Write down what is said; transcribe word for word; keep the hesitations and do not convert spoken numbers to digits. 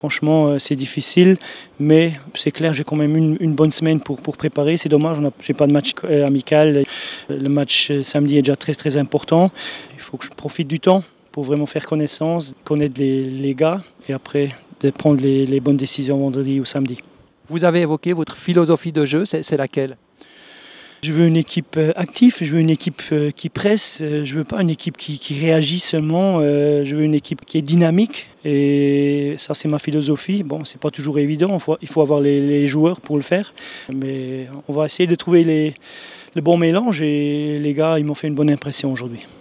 Franchement, c'est difficile, mais c'est clair, j'ai quand même une, une bonne semaine pour, pour préparer. C'est dommage, je n'ai pas de match amical. Le match samedi est déjà très très important. Il faut que je profite du temps pour vraiment faire connaissance, connaître les, les gars et après de prendre les, les bonnes décisions vendredi ou samedi. Vous avez évoqué votre philosophie de jeu, c'est, c'est laquelle ? Je veux une équipe active, je veux une équipe qui presse, je ne veux pas une équipe qui, qui réagit seulement, je veux une équipe qui est dynamique et ça c'est ma philosophie. Bon, c'est pas toujours évident, il faut, il faut avoir les, les joueurs pour le faire, mais on va essayer de trouver les, le bon mélange et les gars ils m'ont fait une bonne impression aujourd'hui.